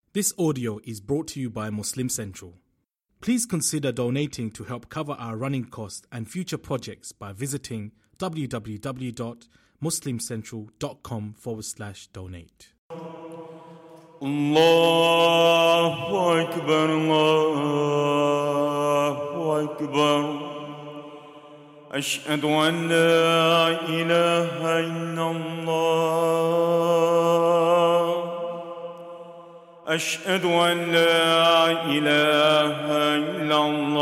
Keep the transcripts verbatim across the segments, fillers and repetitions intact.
This audio is brought to you by Muslim Central. Please consider donating to help cover our running costs and future projects by visiting www.muslimcentral.com forward slash donate. Allahu Akbar, Allahu Akbar. Ashhadu an la ilaha illallah. أشهد أن لا إله إلا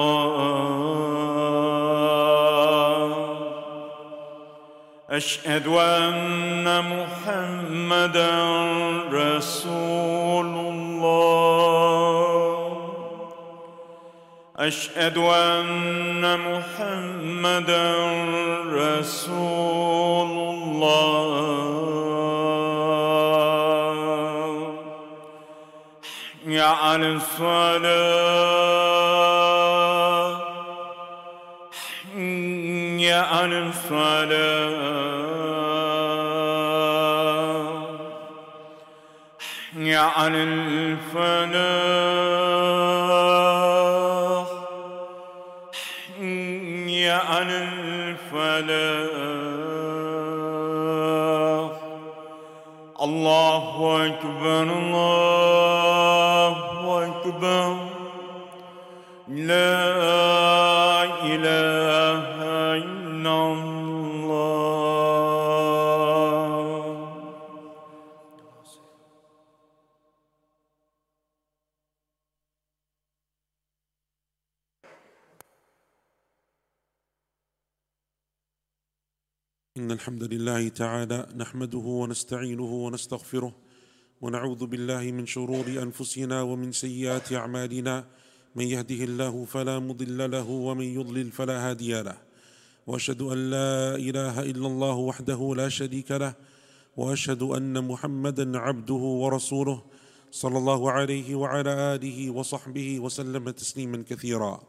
الله. أشهد أن محمدًا رسول الله. أشهد أن محمدًا رسول الله. يا على الصلاة، يا على الصلاة، يا على الفلاح، يا على الفلاح. الله أكبر، الله أكبر. لا إله إلا الله. إن الحمد لله تعالى نحمده ونستعينه ونستغفره ونعوذ بالله من شرور أنفسنا ومن سيئات أعمالنا. من يهده الله فلا مضل له ومن يضلل فلا هادي له. وأشهد أن لا إله إلا الله وحده لا شريك له، وأشهد أن محمدًا عبده ورسوله صلى الله عليه وعلى آله وصحبه وسلم تسليما كثيرا.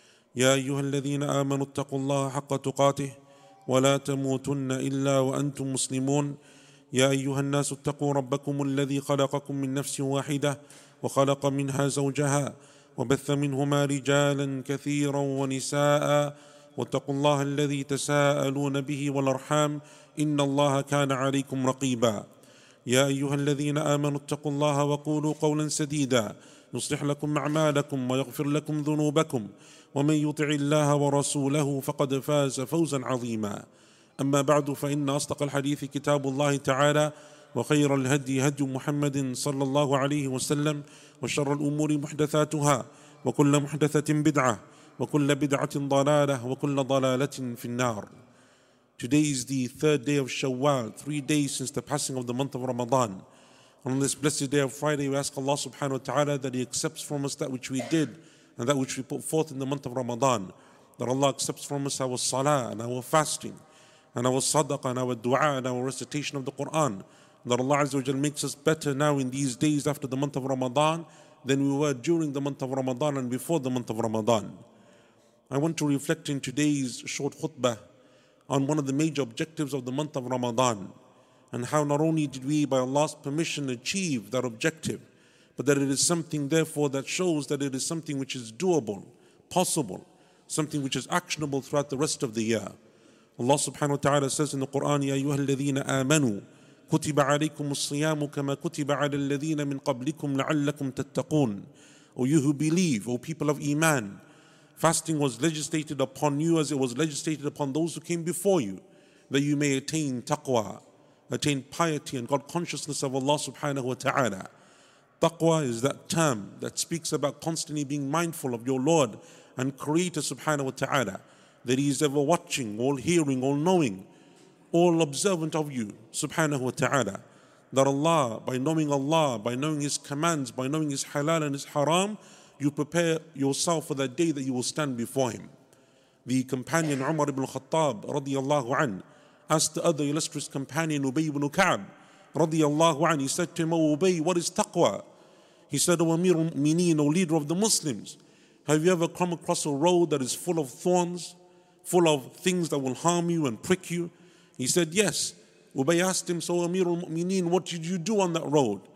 يا أيها الذين آمنوا اتقوا الله حق تقاته ولا تموتن إلا وأنتم مسلمون. يا أيها الناس اتقوا ربكم الذي خلقكم من نفس واحدة وخلق منها زوجها وبث منهما رجالا كثيرا ونساء، واتقوا الله الذي تساءلون به والأرحام إن الله كان عليكم رقيبا. يا أيها الذين آمنوا اتقوا الله وقولوا قولا سديدا يصلح لكم أعمالكم ويغفر لكم ذنوبكم، ومن يطع الله ورسوله فقد فاز فوزا عظيما. أما بعد، فإن أصدق الحديث كتاب الله تعالى، وخير الهدي هدي محمد صلى الله عليه وسلم، وشر الأمور محدثاتها، وكل محدثة بدعة، وكل بدعة ضلالة، وكل ضلالة في النار. Today is the third day of Shawwal, three days since the passing of the month of Ramadan. On this blessed day of Friday, we ask Allah subhanahu wa ta'ala that He accepts from us that which we did and that which we put forth in the month of Ramadan. That Allah accepts from us our salah and our fasting and our sadaqah and our dua and our recitation of the Quran. That Allah Azza wa Jal makes us better now in these days after the month of Ramadan than we were during the month of Ramadan and before the month of Ramadan. I want to reflect in today's short khutbah on one of the major objectives of the month of Ramadan, and how not only did we by Allah's permission achieve that objective, but that it is something therefore that shows that it is something which is doable, possible, something which is actionable throughout the rest of the year. Allah subhanahu wa ta'ala says in the Quran, Ya ayyuha alladhina amanu kutiba alaykum as-siyamu kama kutiba ala alladhina min qablikum la'allakum tattaqun. O you who believe, O people of Iman, fasting was legislated upon you as it was legislated upon those who came before you, that you may attain taqwa, attain piety and God consciousness of Allah subhanahu wa ta'ala. Taqwa is that term that speaks about constantly being mindful of your Lord and Creator subhanahu wa ta'ala, that He is ever watching, all hearing, all knowing, all observant of you subhanahu wa ta'ala. That Allah, by knowing Allah, by knowing His commands, by knowing His halal and His haram, you prepare yourself for that day that you will stand before Him. The companion Umar ibn Khattab radiyallahu anhu asked the other illustrious companion Ubay ibn Ka'b radiyallahu anhu, he said to him, O Ubay, what is taqwa? He said, O Amir al-Mu'mineen, O leader of the Muslims, have you ever come across a road that is full of thorns, full of things that will harm you and prick you? He said, yes. Ubay asked him, so Amir al-Mu'mineen, what did you do on that road?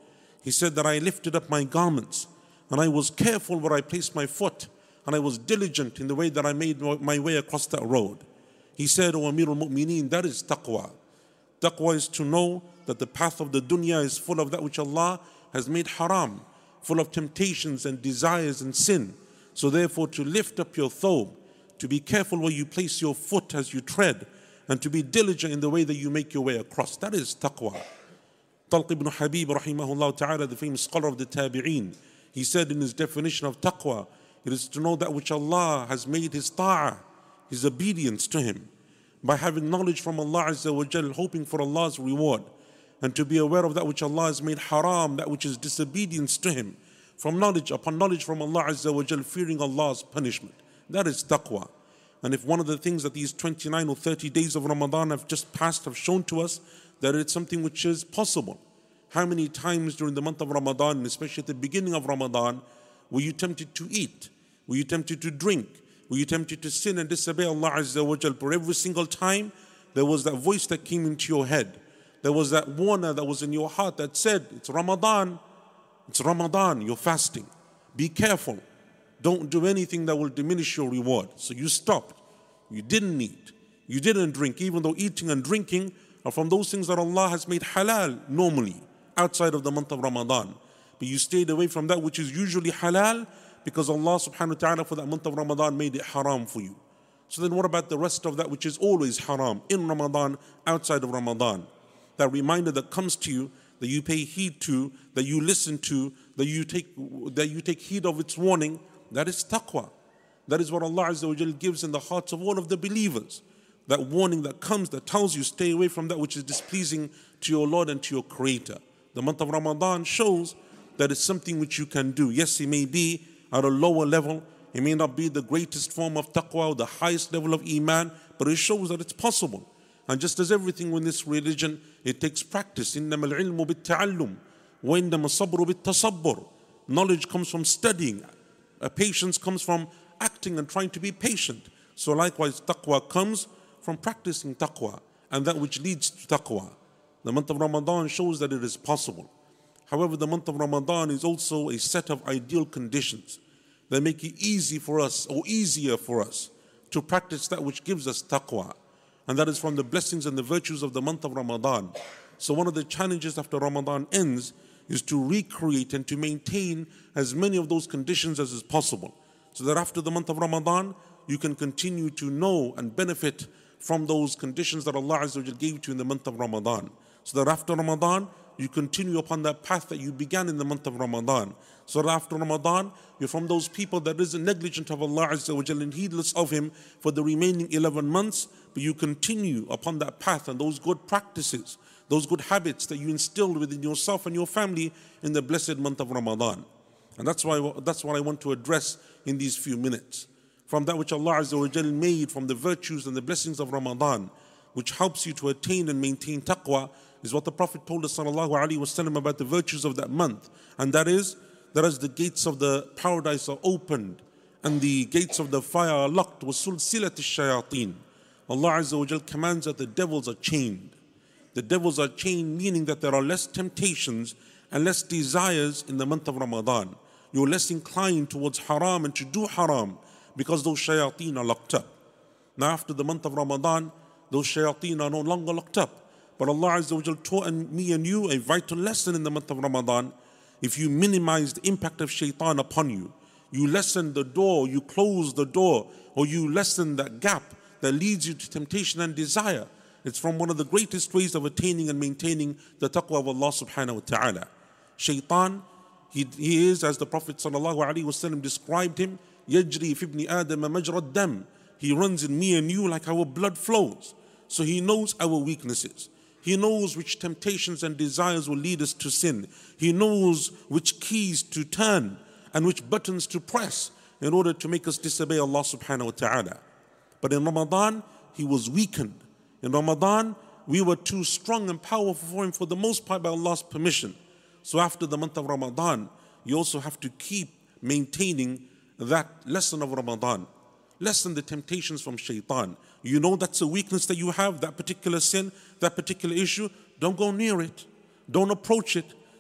He said that I lifted up my garments and I was careful where I placed my foot, and I was diligent in the way that I made my way across that road. He said, O Amir al-Mu'mineen, that is taqwa. Taqwa is to know that the path of the dunya is full of that which Allah has made haram, full of temptations and desires and sin. So therefore to lift up your thobe, to be careful where you place your foot as you tread, and to be diligent in the way that you make your way across. That is taqwa. Talq ibn Habib rahimahullah ta'ala, the famous scholar of the Tabi'een, he said in his definition of taqwa, it is to know that which Allah has made His ta'ah, His obedience to Him, by having knowledge from Allah Azza wa Jal, hoping for Allah's reward, and to be aware of that which Allah has made haram, that which is disobedience to Him, from knowledge upon knowledge from Allah Azza wa Jal, fearing Allah's punishment. That is taqwa. And if one of the things that these twenty-nine or thirty days of Ramadan have just passed have shown to us, that it's something which is possible. How many times during the month of Ramadan, especially at the beginning of Ramadan, were you tempted to eat? Were you tempted to drink? Were you tempted to sin and disobey Allah Azza wa Jal? For every single time, there was that voice that came into your head. There was that warner that was in your heart that said, it's Ramadan, it's Ramadan, you're fasting. Be careful. Don't do anything that will diminish your reward. So you stopped. You didn't eat. You didn't drink, even though eating and drinking are from those things that Allah has made halal normally, outside of the month of Ramadan. But you stayed away from that which is usually halal, because Allah subhanahu wa ta'ala for that month of Ramadan made it haram for you. So then what about the rest of that which is always haram, in Ramadan, outside of Ramadan? That reminder that comes to you, that you pay heed to, that you listen to, that you take, that you take heed of its warning, that is taqwa. That is what Allah Azza wa Jal gives in the hearts of all of the believers. That warning that comes, that tells you, stay away from that which is displeasing to your Lord and to your Creator. The month of Ramadan shows that it's something which you can do. Yes, it may be at a lower level. It may not be the greatest form of taqwa or the highest level of iman, but it shows that it's possible. And just as everything in this religion, it takes practice. إِنَّمَا الْعِلْمُ بِالتَّعَلُّمِ وَإِنَّمَا الصَّبْرُ بِالتَّصَبُّرِ. Knowledge comes from studying. A patience comes from acting and trying to be patient. So likewise, taqwa comes from practicing taqwa, and that which leads to taqwa. The month of Ramadan shows that it is possible. However, the month of Ramadan is also a set of ideal conditions that make it easy for us, or easier for us, to practice that which gives us taqwa. And that is from the blessings and the virtues of the month of Ramadan. So one of the challenges after Ramadan ends is to recreate and to maintain as many of those conditions as is possible, so that after the month of Ramadan, you can continue to know and benefit from those conditions that Allah Azza wa Jal gave to you in the month of Ramadan. So that after Ramadan, you continue upon that path that you began in the month of Ramadan. So that after Ramadan, you're from those people that isn't negligent of Allah Azza wa Jal and heedless of Him for the remaining eleven months, but you continue upon that path and those good practices, those good habits that you instilled within yourself and your family in the blessed month of Ramadan. And that's why that's what I want to address in these few minutes. From that which Allah Azza wa Jal made from the virtues and the blessings of Ramadan, which helps you to attain and maintain taqwa, is what the Prophet told us sallallahu alaihi wasallam about the virtues of that month. And that is, that as the gates of the paradise are opened and the gates of the fire are locked, وَسُلْسِلَةِ الشَّيَاطِينَ, Allah Azza wa Jal commands that the devils are chained. The devils are chained, meaning that there are less temptations and less desires in the month of Ramadan. You're less inclined towards haram and to do haram, because those shayateen are locked up. Now after the month of Ramadan, those shayateen are no longer locked up. But Allah Azza wa Jal taught me and you a vital lesson in the month of Ramadan. If you minimize the impact of shaitan upon you, you lessen the door, you close the door, or you lessen that gap that leads you to temptation and desire, it's from one of the greatest ways of attaining and maintaining the taqwa of Allah subhanahu wa ta'ala. Shaitan, he, he is, as the Prophet sallallahu alaihi wasallam described him, يَجْرِي فِي ابْنِ آدَمَ مَجْرَى الدَّمِ. He runs in me and you like our blood flows. So he knows our weaknesses. He knows which temptations and desires will lead us to sin. He knows which keys to turn and which buttons to press in order to make us disobey Allah subhanahu wa ta'ala. But in Ramadan, he was weakened. In Ramadan, we were too strong and powerful for him, for the most part by Allah's permission. So after the month of Ramadan, you also have to keep maintaining that lesson of Ramadan. Lessen the temptations from shaitan. You know that's a weakness that you have, that particular sin, that particular issue. Don't go near it. Don't approach it.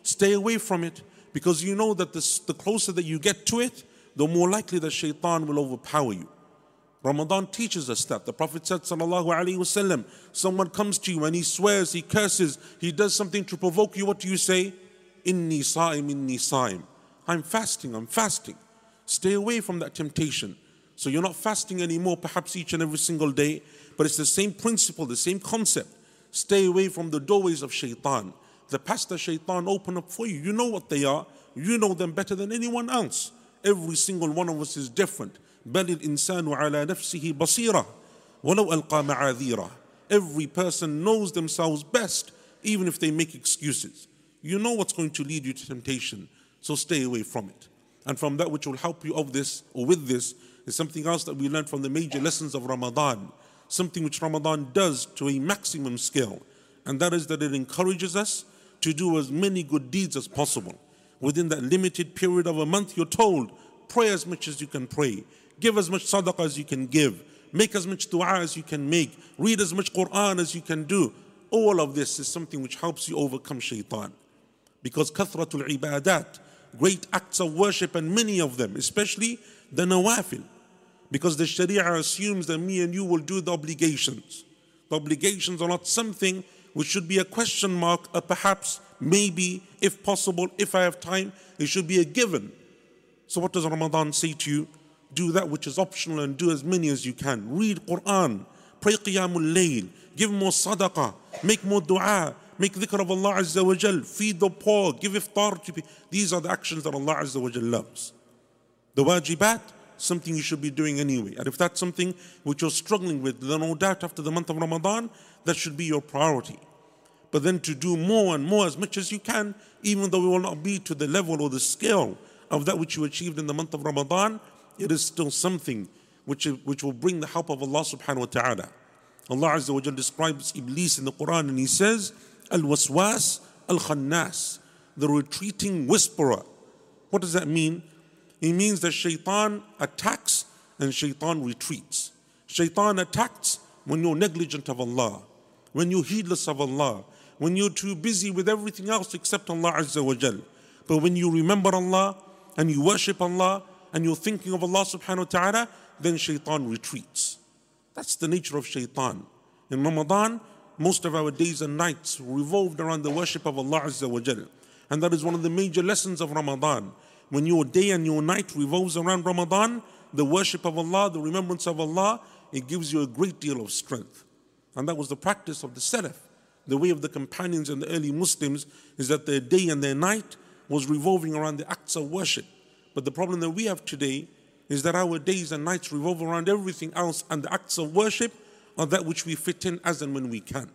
Stay away from it, because you know that this, the closer that you get to it, the more likely that shaitan will overpower you. Ramadan teaches us that. The Prophet said, sallallahu alaihi wasallam, someone comes to you and he swears, he curses, he does something to provoke you. What do you say? Inni sa'im, inni sa'im. I'm fasting, I'm fasting. Stay away from that temptation. So you're not fasting anymore, perhaps each and every single day, but it's the same principle, the same concept. Stay away from the doorways of shaitan. The paths that shaitan open up for you, you know what they are. You know them better than anyone else. Every single one of us is different. بَلِ الْإِنسَانُ عَلَى نَفْسِهِ بَصِيرًا وَلَوْ أَلْقَى مَعَاذِيرًا. Every person knows themselves best, even if they make excuses. You know what's going to lead you to temptation, so stay away from it. And from that which will help you of this, or with this, is something else that we learned from the major lessons of Ramadan. Something which Ramadan does to a maximum scale. And that is that it encourages us to do as many good deeds as possible. Within that limited period of a month, you're told, pray as much as you can pray. Give as much sadaqah as you can give. Make as much dua as you can make. Read as much Quran as you can do. All of this is something which helps you overcome shaitan. Because kathratul ibadat, great acts of worship, and many of them, especially the nawafil. Because the Sharia assumes that me and you will do the obligations. The obligations are not something which should be a question mark, a perhaps, maybe, if possible, if I have time. It should be a given. So what does Ramadan say to you? Do that which is optional and do as many as you can. Read Quran, pray Qiyamul Layl, give more sadaqah, make more dua, make dhikr of Allah Azza wa Jal, feed the poor, give iftar to people. These are the actions that Allah Azza wa Jal loves. The wajibat, something you should be doing anyway. And if that's something which you're struggling with, then no doubt after the month of Ramadan, that should be your priority. But then to do more and more as much as you can, even though it will not be to the level or the scale of that which you achieved in the month of Ramadan, it is still something which, which will bring the help of Allah subhanahu wa ta'ala. Allah Azza wa Jal describes Iblis in the Quran and he says, Al-Waswas Al-Khannas, the retreating whisperer. What does that mean? It means that shaitan attacks and shaitan retreats. Shaitan attacks when you're negligent of Allah, when you're heedless of Allah, when you're too busy with everything else except Allah Azza wa Jal. But when you remember Allah and you worship Allah and you're thinking of Allah subhanahu wa ta'ala, then shaitan retreats. That's the nature of shaitan. In Ramadan, most of our days and nights revolved around the worship of Allah Azza wa Jal. And that is one of the major lessons of Ramadan. When your day and your night revolves around Ramadan, the worship of Allah, the remembrance of Allah, it gives you a great deal of strength. And that was the practice of the Salaf. The way of the companions and the early Muslims is that their day and their night was revolving around the acts of worship. But the problem that we have today is that our days and nights revolve around everything else, and the acts of worship are that which we fit in as and when we can.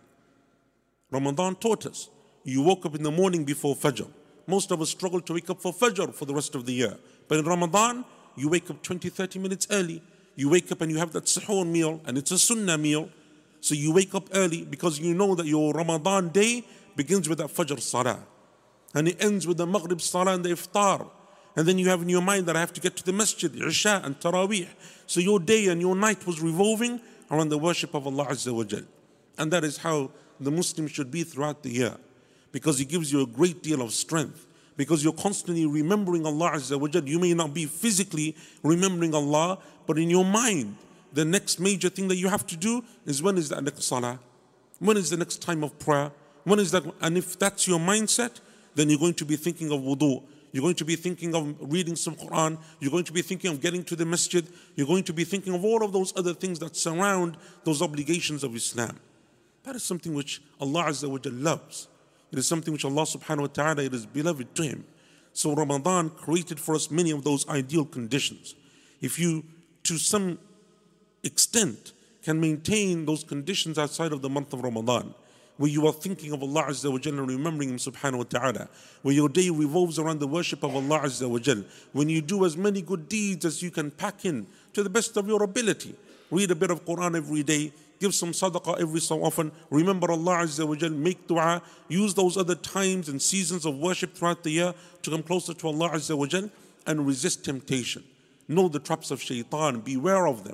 Ramadan taught us, you woke up in the morning before Fajr. Most of us struggle to wake up for Fajr for the rest of the year. But in Ramadan, you wake up twenty, thirty minutes early. You wake up and you have that suhoor meal, and it's a sunnah meal. So you wake up early because you know that your Ramadan day begins with that Fajr Salah. And it ends with the Maghrib Salah and the Iftar. And then you have in your mind that I have to get to the masjid, Isha and Taraweeh. So your day and your night was revolving around the worship of Allah Azza wa Jal. And that is how the Muslim should be throughout the year. Because it gives you a great deal of strength. Because you're constantly remembering Allah Azza wa Jal. You may not be physically remembering Allah, but in your mind, the next major thing that you have to do is, when is the next salah? When is the next time of prayer? When is that? And if that's your mindset, then you're going to be thinking of wudu. You're going to be thinking of reading some Quran. You're going to be thinking of getting to the masjid. You're going to be thinking of all of those other things that surround those obligations of Islam. That is something which Allah Azza wa Jal loves. It is something which Allah subhanahu wa ta'ala, it is beloved to Him. So Ramadan created for us many of those ideal conditions. If you, to some extent, can maintain those conditions outside of the month of Ramadan, where you are thinking of Allah Azza wa Jalla and remembering Him subhanahu wa ta'ala, where your day revolves around the worship of Allah Azza wa Jalla, when you do as many good deeds as you can pack in to the best of your ability, read a bit of Quran every day, give some sadaqah every so often, remember Allah Azza wa Jalla, make dua, use those other times and seasons of worship throughout the year to come closer to Allah Azza wa Jalla, and resist temptation. Know the traps of shaitan, beware of them.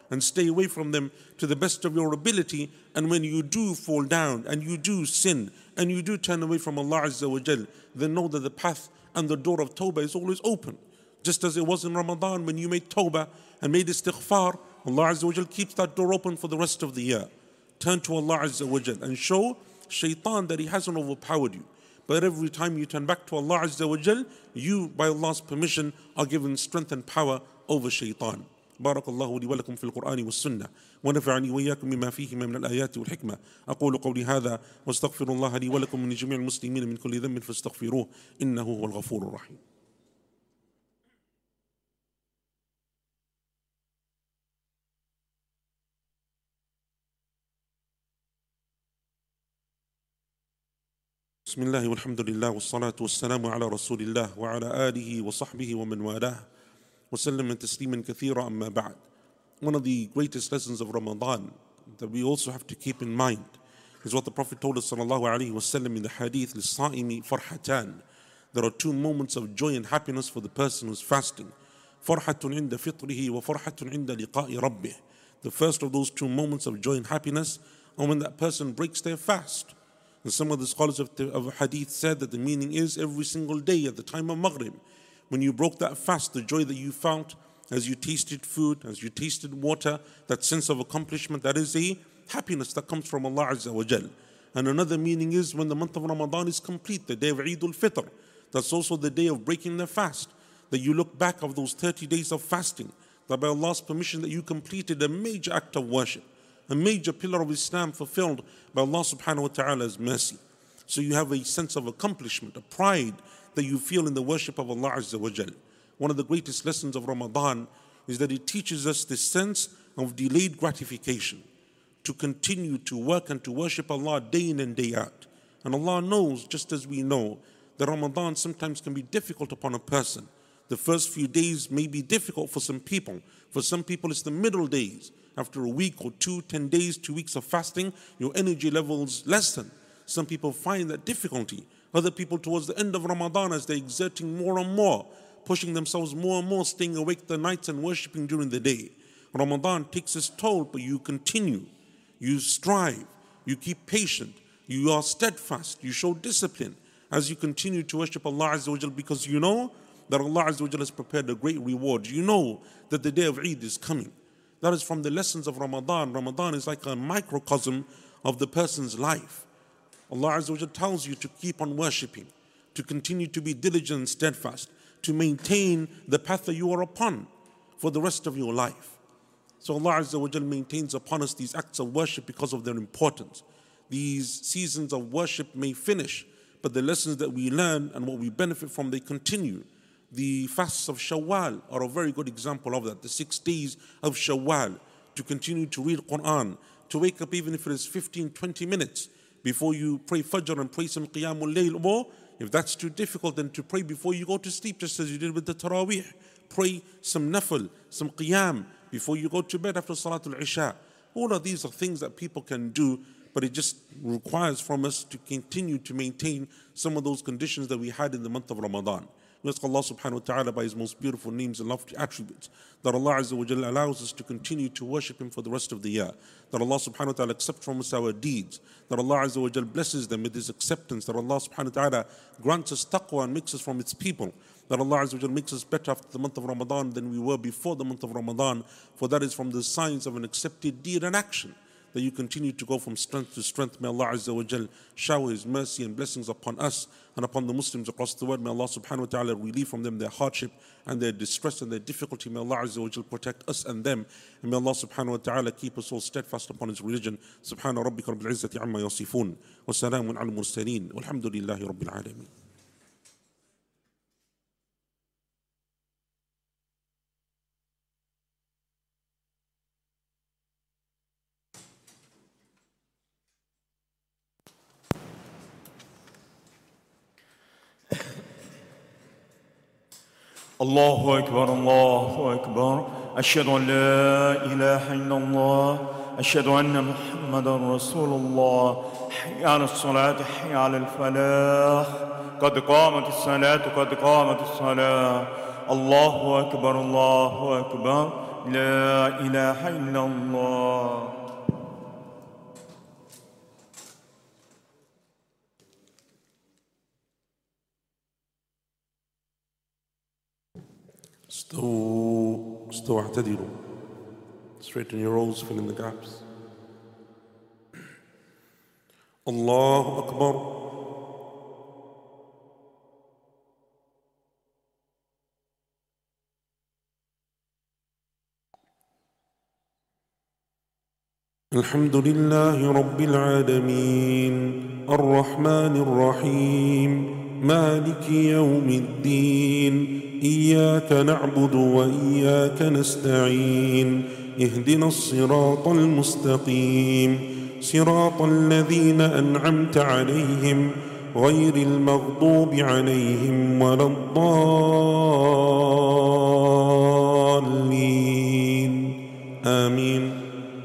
and stay away from them to the best of your ability. And when you do fall down and you do sin and you do turn away from Allah Azza wa Jal, then know that the path and the door of Tawbah is always open. Just as it was in Ramadan when you made Tawbah and made istighfar, Allah Azza wa Jal keeps that door open for the rest of the year. Turn to Allah Azza wa Jal and show shaitan that he hasn't overpowered you. But every time you turn back to Allah Azza wa Jal, you, by Allah's permission, are given strength and power over shaitan. بارك الله لي ولكم في القرآن والسنة ونفعني وإياكم بما فيهما من الآيات والحكمة. أقول قولي هذا واستغفر الله لي ولكم من جميع المسلمين من كل ذنب فاستغفروه إنه هو الغفور الرحيم. بسم الله والحمد لله والصلاة والسلام على رسول الله وعلى آله وصحبه ومن والاه وسلم تسليما كثيرا أما بعد. One of the greatest lessons of Ramadan that we also have to keep in mind is what the Prophet told us sallallahu alaihi wasallam in the hadith, لِلصَّائِمِ فَرْحَتَانِ. There are two moments of joy and happiness for the person who is fasting. فَرْحَةٌ عِنْدَ فِطْرِهِ وَفَرْحَةٌ عِنْدَ لِقَاءِ رَبِّهِ. The first of those two moments of joy and happiness are when that person breaks their fast. And some of the scholars of, the, of hadith said that the meaning is every single day at the time of Maghrib. When you broke that fast, the joy that you felt as you tasted food, as you tasted water, that sense of accomplishment, that is a happiness that comes from Allah Azza wa Jal. And another meaning is when the month of Ramadan is complete, the day of Eid al-Fitr. That's also the day of breaking the fast. That you look back of those thirty days of fasting, that by Allah's permission that you completed a major act of worship, a major pillar of Islam fulfilled by Allah subhanahu wa ta'ala's mercy. So you have a sense of accomplishment, a pride that you feel in the worship of Allah Azza wa Jal. One of the greatest lessons of Ramadan is that it teaches us this sense of delayed gratification, to continue to work and to worship Allah day in and day out. And Allah knows, just as we know, that Ramadan sometimes can be difficult upon a person. The first few days may be difficult for some people. For some people it's the middle days. After a week or two, ten days, two weeks of fasting, your energy levels lessen. Some people find that difficulty. Other people towards the end of Ramadan, as they're exerting more and more, pushing themselves more and more, staying awake the nights and worshipping during the day. Ramadan takes its toll, but you continue. You strive. You keep patient. You are steadfast. You show discipline as you continue to worship Allah Azza wa Jal, because you know that Allah Azza wa Jal has prepared a great reward. You know that the day of Eid is coming. That is from the lessons of Ramadan. Ramadan is like a microcosm of the person's life. Allah Azza wa Jal tells you to keep on worshipping, to continue to be diligent and steadfast, to maintain the path that you are upon for the rest of your life. So Allah Azza wa Jal maintains upon us these acts of worship because of their importance. These seasons of worship may finish, but the lessons that we learn and what we benefit from, they continue. The fasts of Shawwal are a very good example of that. The six days of Shawwal, to continue to read Quran, to wake up even if it is fifteen, twenty minutes before you pray Fajr and pray some Qiyamul Layl, or if that's too difficult, then to pray before you go to sleep, just as you did with the Taraweeh. Pray some Nafil, some Qiyam before you go to bed after Salatul Isha. All of these are things that people can do, but it just requires from us to continue to maintain some of those conditions that we had in the month of Ramadan. We ask Allah subhanahu wa ta'ala by His most beautiful names and lofty attributes that Allah Azza wa Jalla allows us to continue to worship Him for the rest of the year. That Allah subhanahu wa ta'ala accepts from us our deeds. That Allah Azza wa Jalla blesses them with His acceptance. That Allah subhanahu wa ta'ala grants us taqwa and makes us from its people. That Allah Azza wa Jalla makes us better after the month of Ramadan than we were before the month of Ramadan. For that is from the signs of an accepted deed and action, that you continue to go from strength to strength. May Allah Azza wa Jal shower His mercy and blessings upon us and upon the Muslims across the world. May Allah subhanahu wa ta'ala relieve from them their hardship and their distress and their difficulty. May Allah Azza wa Jal protect us and them. And may Allah subhanahu wa ta'ala keep us all steadfast upon His religion. Subhana rabbika rabbil izzati amma yasifun. Wa salamun ala al-mursaleen. Walhamdulillahi rabbil alameen. الله أكبر الله أكبر أشهد أن لا إله إلا الله أشهد أن محمدا رسول الله حي على الصلاة حي على الفلاح قد قامت الصلاة قد قامت الصلاة الله أكبر الله أكبر لا إله إلا الله. استووا استووا اعتدلوا. Straighten your rows, fill in the gaps. الله أكبر. الحمد لله رب العالمين الرحمن الرحيم مالك يوم الدين إياك نعبد وإياك نستعين اهدنا الصراط المستقيم صراط الذين أنعمت عليهم غير المغضوب عليهم ولا الضالين آمين.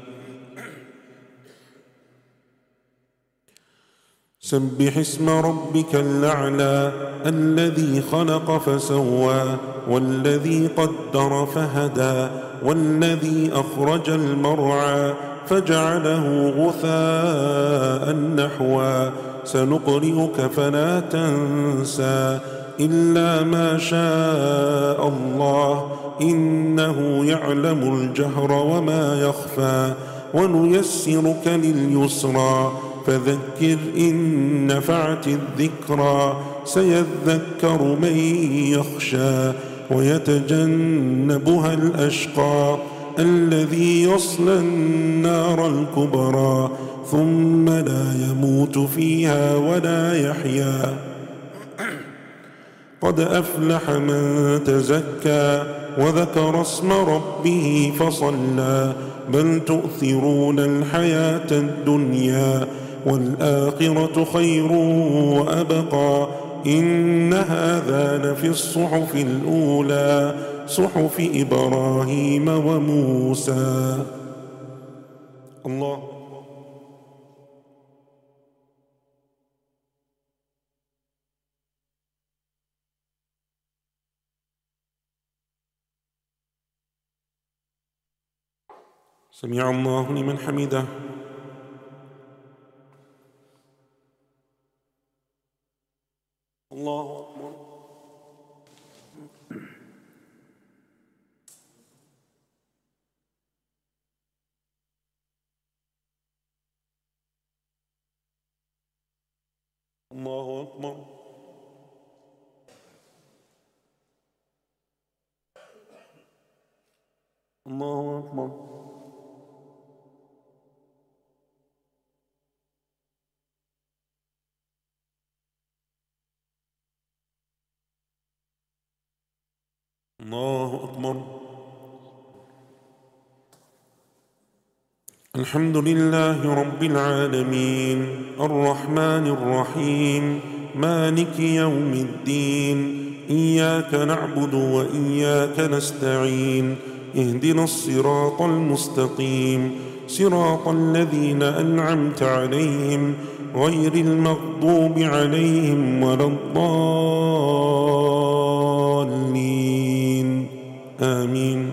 سبح اسم ربك الأعلى الذي خلق فسوى والذي قدر فهدى والذي أخرج المرعى فجعله غثاء نحوا سنقرئك فلا تنسى إلا ما شاء الله إنه يعلم الجهر وما يخفى ونيسرك لليسرى فذكر إن نفعت الذكرى سيذكر من يخشى ويتجنبها الأشقى الذي يصلى النار الكبرى ثم لا يموت فيها ولا يحيا قد أفلح من تزكى وذكر اسم ربه فصلى بل تؤثرون الحياة الدنيا والآخرة خير وأبقى إن هذا لفي الصحف الأولى صحف إبراهيم وموسى. الله. سمع الله لمن حمده. الله أكبر. الله أكبر. الله أكبر. الله أكبر. الحمد لله رب العالمين الرحمن الرحيم مالك يوم الدين إياك نعبد وإياك نستعين اهدنا الصراط المستقيم صراط الذين أنعمت عليهم غير المغضوب عليهم ولا الضالين آمين.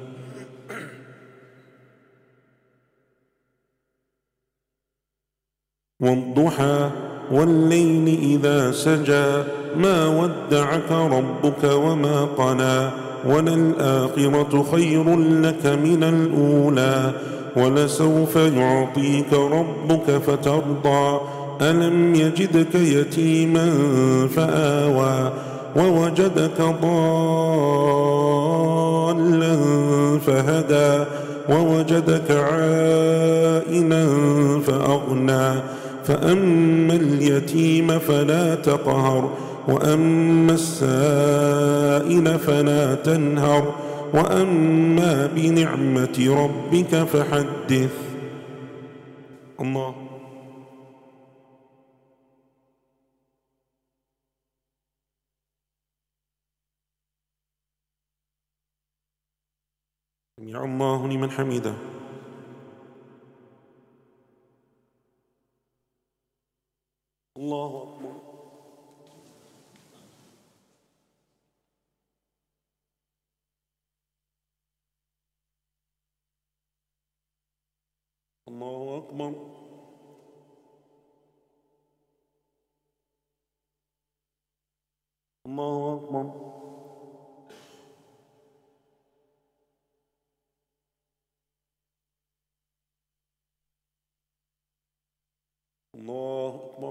والضحى والليل إذا سجى ما ودعك ربك وما قلى وللآخرة خير لك من الأولى ولسوف يعطيك ربك فترضى ألم يجدك يتيما فآوى ووجدك ضالا فهدى ووجدك عائلا فأغنى فأما اليتيم فلا تقهر وأما السائل فلا تنهر وأما بنعمة ربك فحدث. الله. سمع الله لمن حمده. الله أكبر. Allahu Akbar. Allahu Akbar. Allahu Akbar.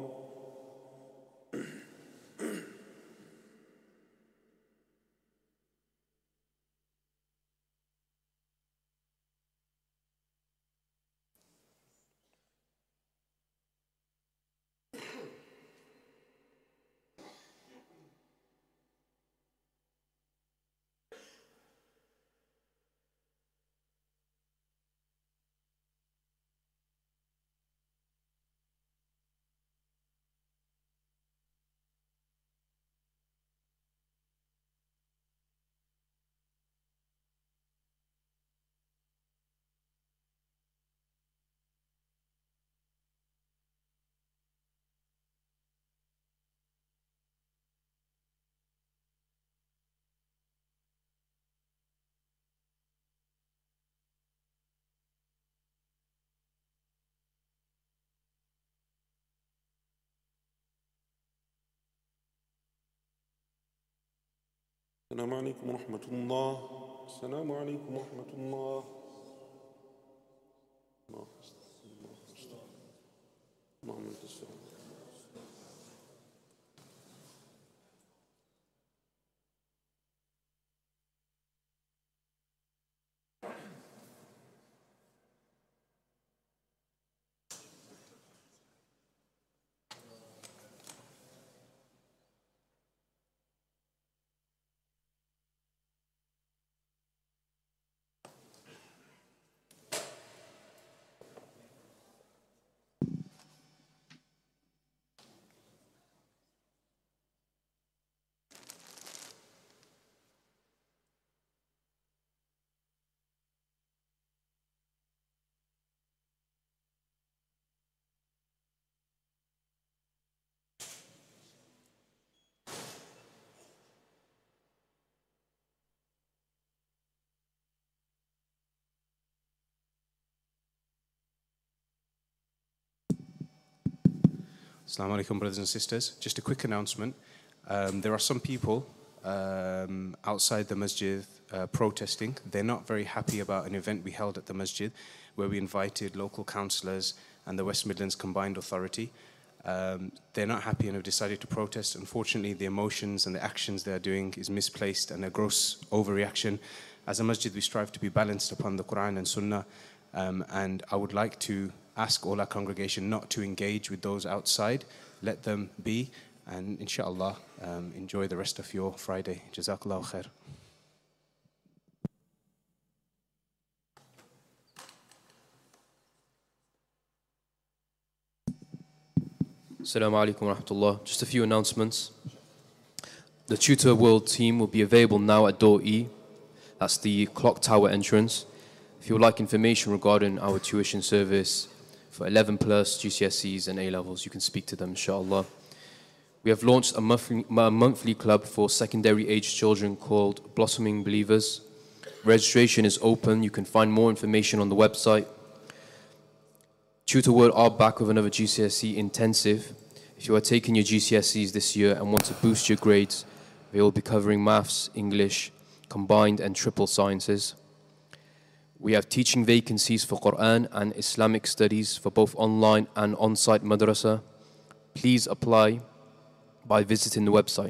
السلام عليكم ورحمة الله. السلام عليكم ورحمة الله. اللهم انت السلام. Assalamu alaikum, brothers and sisters. Just a quick announcement. Um, there are some people um, outside the masjid uh, protesting. They're not very happy about an event we held at the masjid where we invited local councillors and the West Midlands Combined Authority. Um, they're not happy and have decided to protest. Unfortunately, the emotions and the actions they're doing is misplaced and a gross overreaction. As a masjid, we strive to be balanced upon the Quran and Sunnah. Um, and I would like to ask all our congregation not to engage with those outside. Let them be, and inshallah, um, enjoy the rest of your Friday. Jazakallahu khair. Assalamu alaikum wa rahmatullah. Just a few announcements. The Tutor World team will be available now at Door E. That's the clock tower entrance. If you would like information regarding our tuition service for eleven plus G C S Es and A levels, you can speak to them, inshallah. We have launched a monthly, a monthly club for secondary age children called Blossoming Believers. Registration is open. You can find more information on the website. Tutor World are back with another G C S E intensive. If you are taking your G C S Es this year and want to boost your grades, they will be covering maths, English, combined and triple sciences. We have teaching vacancies for Quran and Islamic studies for both online and on-site madrasa. Please apply by visiting the website.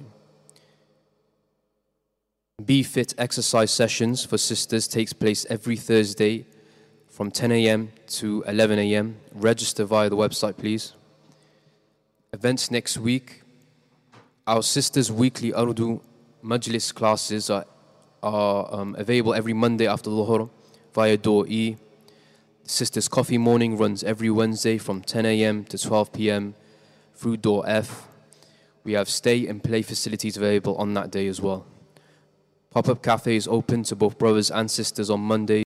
Be Fit exercise sessions for sisters takes place every Thursday from ten a m to eleven a m Register via the website, please. Events next week. Our sisters' weekly Urdu Majlis classes are, are um, available every Monday after Dhuhr via Door E. Sisters' Coffee Morning runs every Wednesday from ten a m to twelve p m through Door F. We have stay and play facilities available on that day as well. Pop-up cafe is open to both brothers and sisters on Monday.